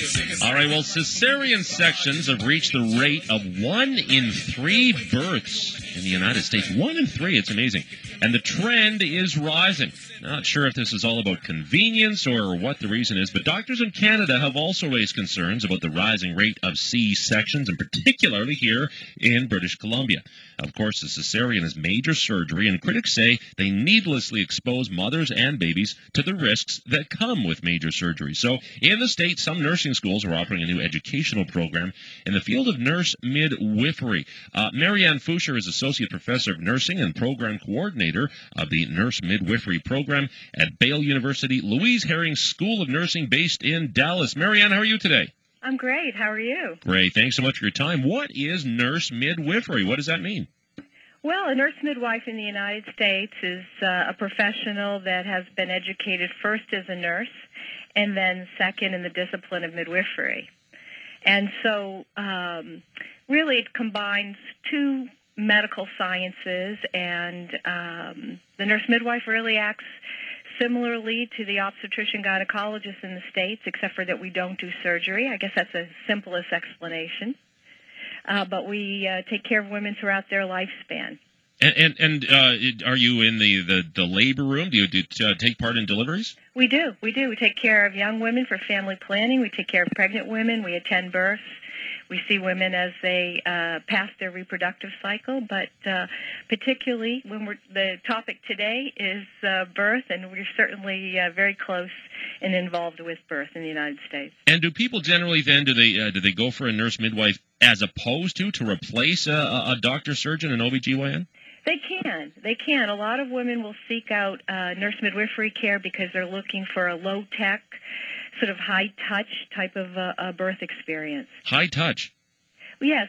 All right, well, cesarean sections have reached the rate of 1 in 3 births in the United States. 1 in 3, it's amazing. And the trend is rising. Not sure if this is all about convenience or what the reason is, but doctors in Canada have also raised concerns about the rising rate of C-sections, and particularly here in British Columbia. Of course, the cesarean is major surgery, and critics say they needlessly expose mothers and babies to the risks that come with major surgery. So, in the state, some nursing schools are offering a new educational program in the field of nurse midwifery. Marianne Foucher is Associate Professor of Nursing and Program Coordinator of the Nurse Midwifery Program at Bale University Louise Herring School of Nursing based in Dallas. Marianne, how are you today? I'm great. How are you? Great. Thanks so much for your time. What is nurse midwifery? What does that mean? Well, a nurse midwife in the United States is a professional that has been educated first as a nurse and then second in the discipline of midwifery. And so really it combines two medical sciences, and the nurse midwife really acts similarly to the obstetrician gynecologist in the States, except for that we don't do surgery. I guess that's the simplest explanation. But we take care of women throughout their lifespan. And are you in the labor room? Do you take part in deliveries? We do. We take care of young women for family planning. We take care of pregnant women. We attend births. We see women as they pass their reproductive cycle, but particularly when the topic today is birth, and we're certainly very close and involved with birth in the United States. And do people generally then, do they go for a nurse midwife as opposed to replace a doctor, surgeon, an OBGYN? They can. A lot of women will seek out nurse midwifery care because they're looking for a low-tech, sort of high-touch type of birth experience. High touch? Yes.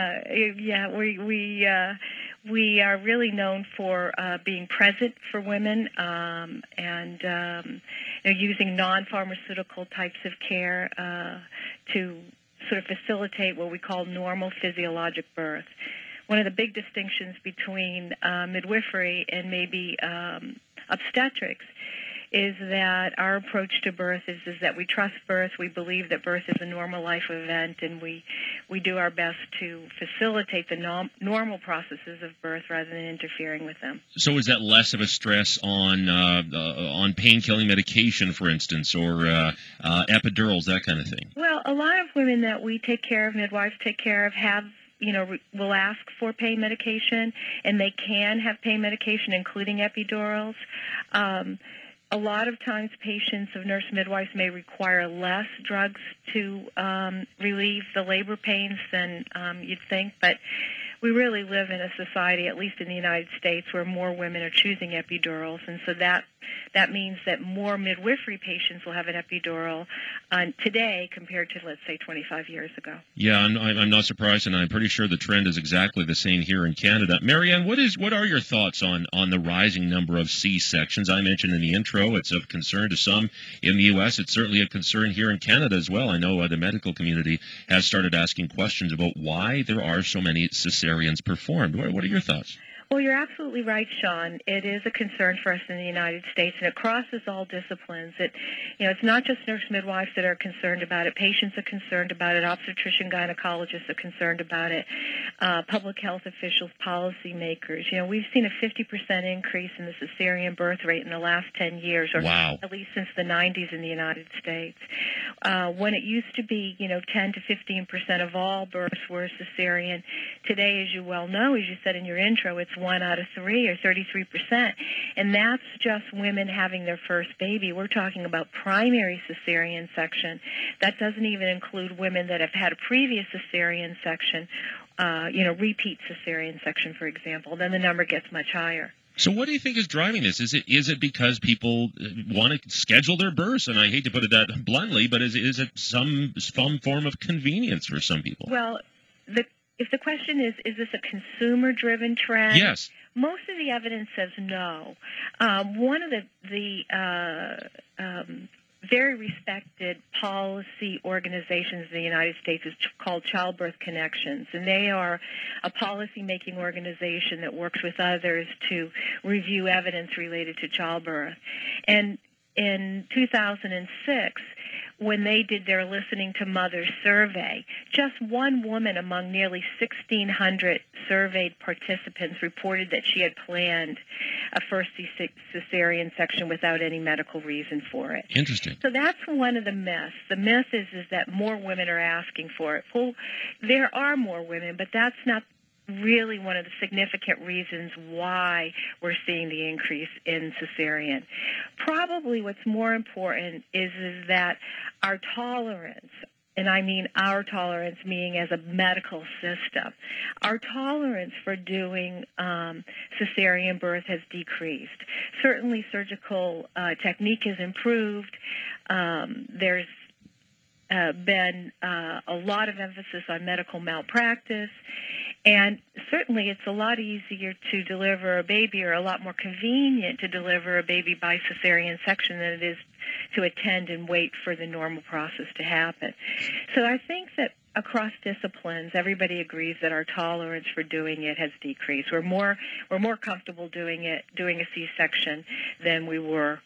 We are really known for being present for women and using non-pharmaceutical types of care to sort of facilitate what we call normal physiologic birth. One of the big distinctions between midwifery and maybe obstetrics is that our approach to birth is that we trust birth. We believe that birth is a normal life event, and we do our best to facilitate the normal processes of birth rather than interfering with them. So is that less of a stress on pain-killing medication, for instance, or epidurals, that kind of thing? Well, a lot of women that we take care of, midwives take care of, will ask for pain medication, and they can have pain medication, including epidurals. A lot of times patients of nurse midwives may require less drugs to relieve the labor pains than you'd think, but we really live in a society, at least in the United States, where more women are choosing epidurals, and so that means that more midwifery patients will have an epidural today compared to, let's say, 25 years ago. Yeah, I'm not surprised, and I'm pretty sure the trend is exactly the same here in Canada. Marianne, what are your thoughts on the rising number of C-sections? I mentioned in the intro it's of concern to some in the U.S. It's certainly a concern here in Canada as well. I know the medical community has started asking questions about why there are so many cesareans performed. What are your thoughts? Well, you're absolutely right, Sean. It is a concern for us in the United States, and it crosses all disciplines. It's not just nurse midwives that are concerned about it. Patients are concerned about it. Obstetrician gynecologists are concerned about it. Public health officials, policymakers. We've seen a 50% increase in the cesarean birth rate in the last 10 years, or wow, at least since the 90s in the United States. When it used to be, 10 to 15% of all births were cesarean, today, as you well know, as you said in your intro, it's 1 out of 3 or 33%. And that's just women having their first baby. We're talking about primary cesarean section. That doesn't even include women that have had a previous cesarean section, repeat cesarean section, for example. Then the number gets much higher. So what do you think is driving this? Is it because people want to schedule their births? And I hate to put it that bluntly, but is it some form of convenience for some people? Well, if the question is this a consumer-driven trend? Yes. Most of the evidence says no. One of the very respected policy organizations in the United States is called Childbirth Connections, and they are a policy-making organization that works with others to review evidence related to childbirth. And in 2006, when they did their Listening to Mothers survey, just one woman among nearly 1,600 surveyed participants reported that she had planned a first cesarean section without any medical reason for it. Interesting. So that's one of the myths. The myth is that more women are asking for it. Well, there are more women, but that's not really one of the significant reasons why we're seeing the increase in cesarean. Probably what's more important is that our tolerance, and I mean our tolerance, meaning as a medical system, our tolerance for doing cesarean birth has decreased. Certainly surgical technique has improved. There's been a lot of emphasis on medical malpractice. And certainly it's a lot easier to deliver a baby, or a lot more convenient to deliver a baby by cesarean section than it is to attend and wait for the normal process to happen. So I think that across disciplines, everybody agrees that our tolerance for doing it has decreased. We're more comfortable doing a C-section than we were,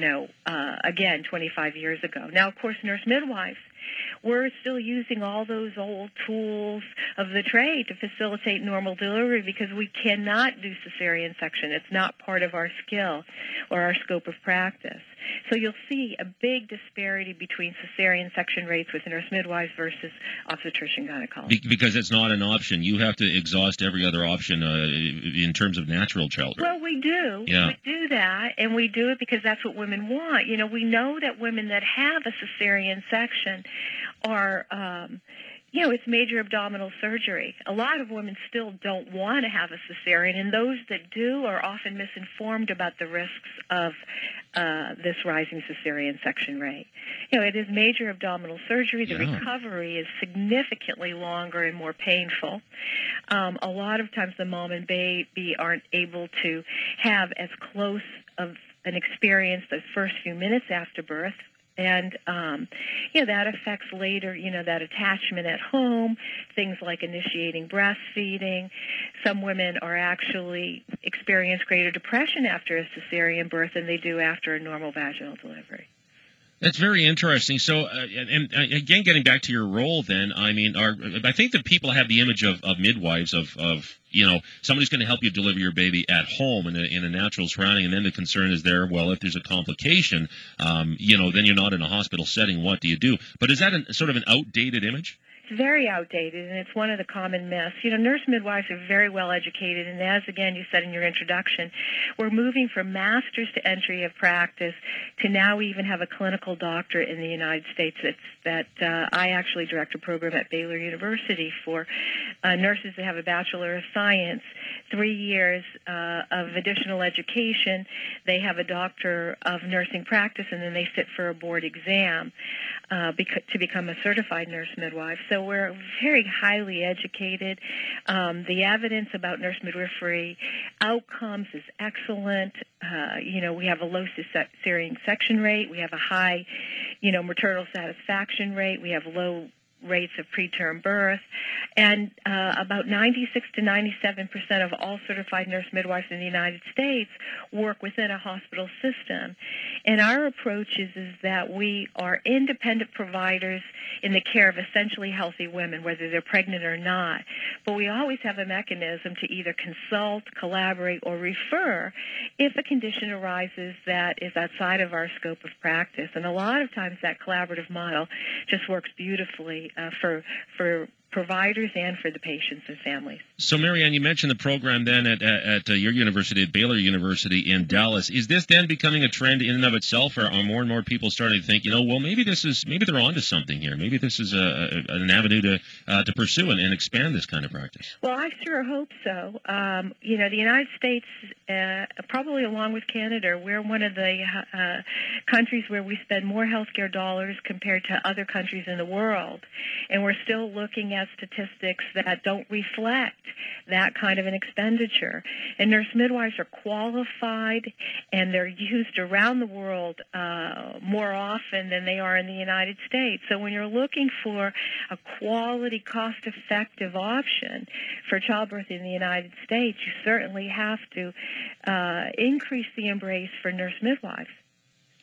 again, 25 years ago. Now, of course, nurse midwives, we're still using all those old tools of the trade to facilitate normal delivery because we cannot do cesarean section. It's not part of our skill or our scope of practice. So you'll see a big disparity between cesarean section rates with nurse midwives versus obstetrician gynecologists. Because it's not an option. You have to exhaust every other option in terms of natural childbirth. Well, we do. Yeah. We do that, and we do it because that's what women want. We know that women that have a cesarean section are, it's major abdominal surgery. A lot of women still don't want to have a cesarean, and those that do are often misinformed about the risks of this rising cesarean section rate. It is major abdominal surgery. The recovery is significantly longer and more painful. A lot of times the mom and baby aren't able to have as close of an experience the first few minutes after birth. And, that affects later, that attachment at home, things like initiating breastfeeding. Some women are actually experience greater depression after a cesarean birth than they do after a normal vaginal delivery. That's very interesting. So, and again, getting back to your role, then, I mean, I think that people have the image of midwives of somebody's going to help you deliver your baby at home in a natural surrounding, and then the concern is there. Well, if there's a complication, then you're not in a hospital setting. What do you do? But is that sort of an outdated image? It's very outdated, and it's one of the common myths. Nurse midwives are very well educated, and as, again, you said in your introduction, we're moving from masters to entry of practice to now we even have a clinical doctorate in the United States. I actually direct a program at Baylor University for nurses that have a Bachelor of Science, 3 years of additional education. They have a Doctor of Nursing Practice, and then they sit for a board exam to become a certified nurse midwife. So we're very highly educated. The evidence about nurse midwifery outcomes is excellent. We have a low cesarean section rate. We have a high, maternal satisfaction rate. We have low rates of preterm birth, and about 96 to 97% of all certified nurse midwives in the United States work within a hospital system. And our approach is that we are independent providers in the care of essentially healthy women, whether they're pregnant or not. But we always have a mechanism to either consult, collaborate, or refer if a condition arises that is outside of our scope of practice. And a lot of times that collaborative model just works beautifully for providers and for the patients and families. So, Marianne, you mentioned the program then at your university, at Baylor University in Dallas. Is this then becoming a trend in and of itself, or are more and more people starting to think, well, maybe they're onto something here. Maybe this is an avenue to pursue and expand this kind of practice? Well, I sure hope so. The United States, probably along with Canada, we're one of the countries where we spend more healthcare dollars compared to other countries in the world. And we're still looking at statistics that don't reflect that kind of an expenditure. And nurse midwives are qualified, and they're used around the world more often than they are in the United States. So when you're looking for a quality, cost-effective option for childbirth in the United States, you certainly have to increase the embrace for nurse midwives.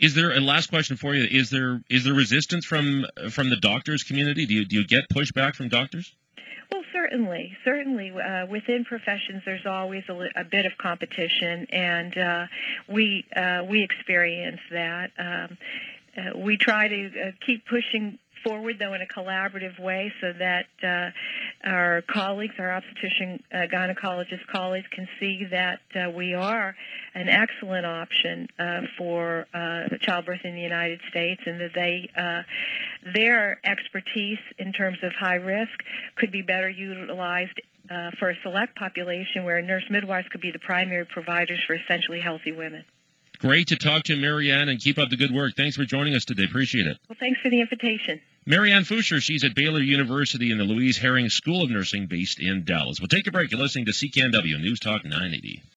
Is there a last question for you? Is there resistance from the doctors community? Do you get pushback from doctors? Well, certainly. Within professions, there's always a bit of competition, and we experience that. We try to keep pushing forward, though, in a collaborative way, so that our colleagues, our obstetrician gynecologist colleagues, can see that we are an excellent option for childbirth in the United States, and that their expertise in terms of high risk could be better utilized for a select population where nurse midwives could be the primary providers for essentially healthy women. Great to talk to you, Marianne, and keep up the good work. Thanks for joining us today. Appreciate it. Well, thanks for the invitation. Marianne Fuscher, she's at Baylor University in the Louise Herring School of Nursing based in Dallas. We'll take a break. You're listening to CKNW News Talk 980.